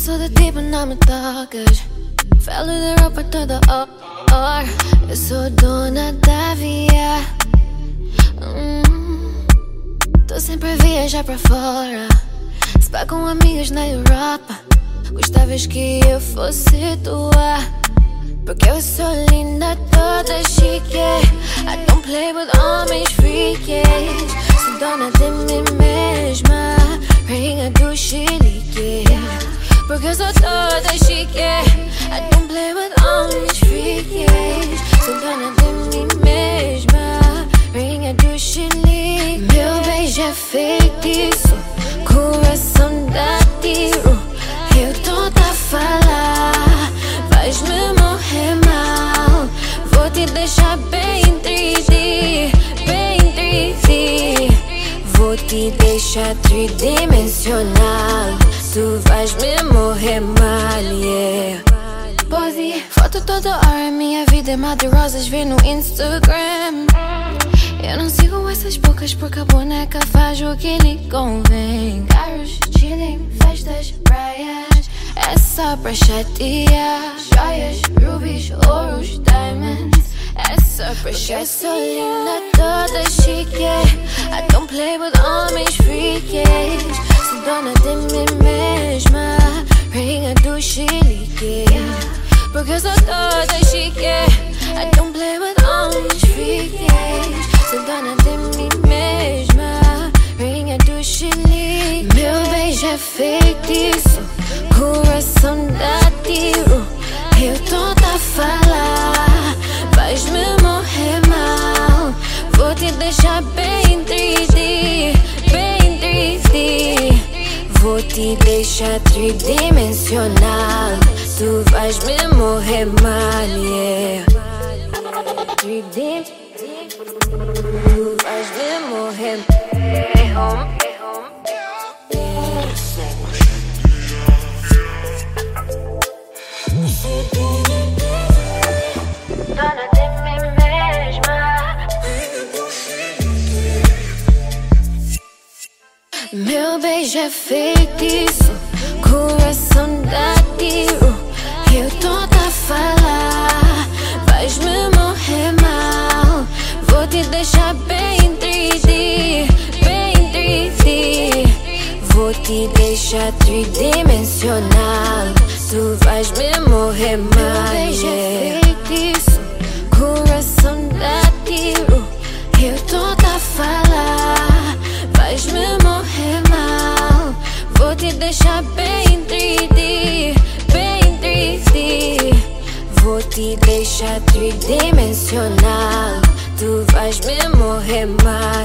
sou do tipo, não me tocas. Falo de roupa toda hora. Eu sou dona da via. Tô sempre a viajar pra fora. Se pá com amigas na Europa. Gostavas que eu fosse tua, porque eu sou linda, toda chique. I don't play with homens freakies. Sou dona de mim mesma, rainha do chilique, porque eu sou toda chique. I don't play with homens freakies. Sou dona de mim mesma, rainha do chilique. Meu beijo é feitiço, coração dá tiro. Eu tô a falar, vais-me morrer mal. Vou te deixar bem triste, bem triste. Vou te deixar tridimensional. Tu vais-me morrer mal, yeah. Pode, foto toda hora, minha vida é mar de rosas, vê no Instagram. Eu não sigo essas bocas porque a boneca faz o que lhe convém. Carros, chilling, festas, praias, é só pra chatear. Joias, rubies, ouros, diamonds, é só pra chatear. Eu sou linda, toda chique. I don't play with homens freakies. Sou dona de mim mesma, rainha do chilique, porque eu sou toda chique. I don't play with homens freakies. Sou dona de mim mesma, rainha do chilique. Meu beijo é feitiço, coração dá tiro. Eu tô a falar, vais-me morrer mal. Vou te deixar bem triste, bem triste. Vou te deixar tridimensional. Tu vais-me morrer mal, yeah. Tu vais-me morrer mal. Dona de mim mesma. Meu beijo é feitiço, coração dá tiro. Eu tô a falar, vais-me morrer mal. Vou te deixar bem triste, bem triste. Vou te deixar tridimensional. Tu vais-me morrer mal. Meu beijo é feitiço, coração dá tiro. Eu tô a falar, vais-me morrer mal. Vou te deixar bem triste, bem triste. Vou te deixar tridimensional. Tu vais-me morrer mal.